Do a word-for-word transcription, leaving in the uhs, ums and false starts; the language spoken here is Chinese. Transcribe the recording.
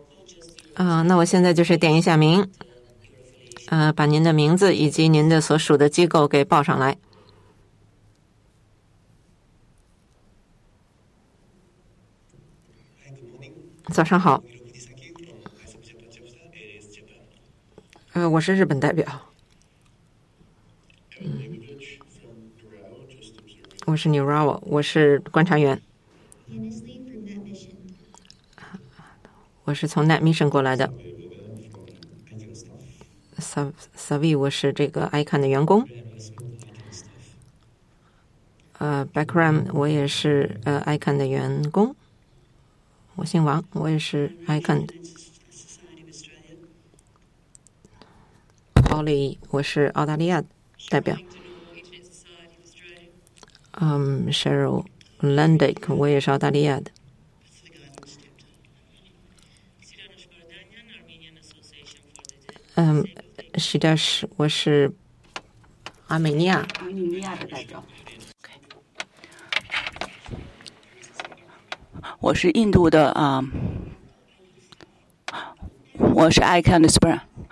啊、呃，那我现在就是点一下名，呃，把您的名字以及您的所属的机构给报上来。早上好，呃，我是日本代表，嗯，我是 Nurawa， 我是观察员，我是从 Net Mission 过来的。Savi， 我是这个 I C A N 的员工。呃 ，Background 我也是呃 I C A N 的员工。我姓王，我也是 I C A N 的。Holly， 我是澳大利亚代表。嗯 ，Cheryl Landick， 我也是澳大利亚的。嗯 ，Shidash， 我是阿美尼亚阿美尼亚的代表。 我是印度的啊、呃，我是 I C A N 的 Spring，